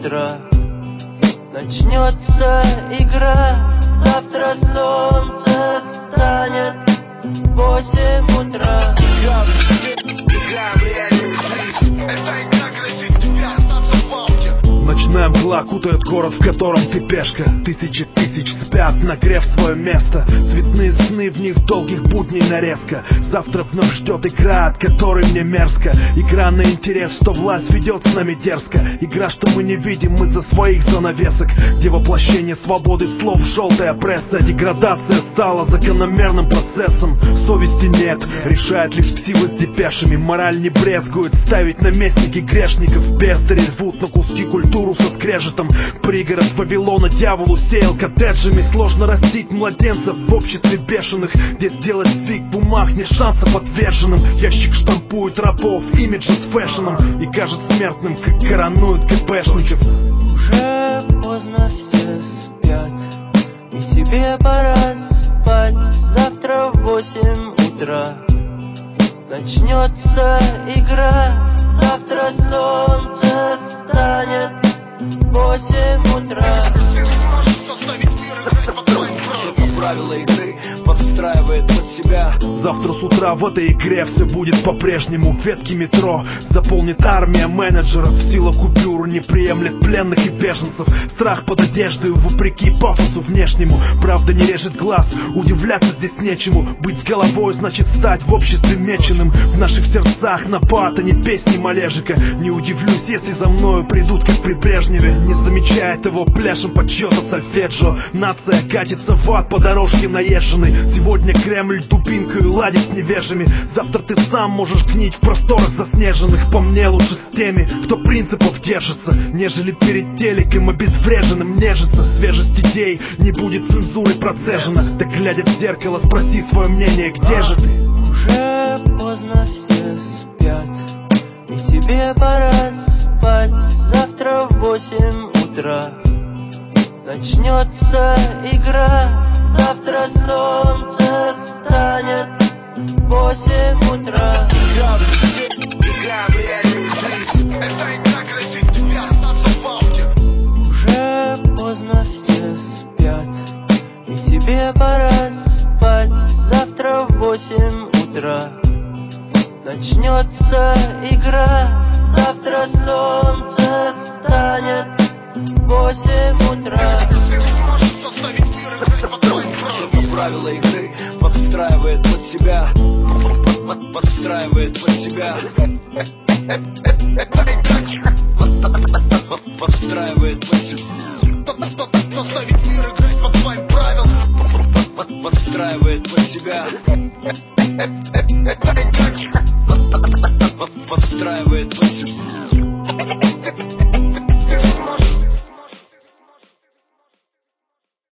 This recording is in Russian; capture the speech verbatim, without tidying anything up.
утра начнется игра. Завтра солнце встанет в восемь утра. Игра в реальную жизнь. Это игра грозит тебя остаться в ауте. Ночная мгла кутает город, в котором ты пешка. Тысячи тысяч спят, нагрев свое место. Цветные сны, в них долгих будней нарезка. Завтра вновь ждет игра, от которой мне мерзко. Игра на интерес, что власть ведет с нами дерзко. Игра, что мы не видим из-за своих занавесок. Где воплощение свободы слов желтая пресса. Деградация стала закономерным процессом. Совести нет, решает лишь псивы с депешами. Мораль не брезгует ставить наместники грешников. Бездари рвут на куски культуру со скрежетом. Пригород Вавилона дьяволу сеял коттеджами. Сложно растить младенцев в обществе бешеных, где сделать сдвиг в умах не шансов отверженным. Ящик штампует рабов, имиджи с фэшеном. И кажется смертным, как коронуют КПшников. Уже поздно, все спят, и тебе пора спать. Завтра в восемь утра начнется игра. Завтра солнце встанет в восемь утра. Правила игры подстраивает под себя. Завтра с утра в этой игре все будет по-прежнему. Ветки метро заполнит армия менеджеров. Сила купюр не приемлет пленных и беженцев. Страх под одеждой вопреки пафосу внешнему. Правда не режет глаз, удивляться здесь нечему. Быть с головой значит стать в обществе меченым. В наших сердцах напад, а не песни малежика. Не удивлюсь, если за мною придут, как при Брежневе. Не замечает его пляшем под чьё-то сольфеджио. Нация катится в ад по дорожке наезженной. Сегодня Кремль дубинкой ладит с невежами. Завтра ты сам можешь гнить в просторах заснеженных. По мне лучше с теми, кто принципов держится, нежели перед телеком обезвреженным нежится. Свежесть идей не будет цензурой процежена. Так глядя в зеркало, спроси свое мнение, где же ты? Уже поздно, все спят, и тебе пора спать. Завтра в восемь утра начнется игра. Завтра солнце встанет в восемь утра. Игра в реальную жизнь. Это игра грозит тебя остаться в ауте. Уже поздно, все спят, и тебе пора спать. Завтра в восемь утра начнется игра. Завтра солнце встанет в восемь утра. Правила игры подстраивает под себя. Подстраивает под себя. Подстраивает под себя. Заставить мир играть по твоим правилам. Подстраивает под себя. Подстраивает под себя.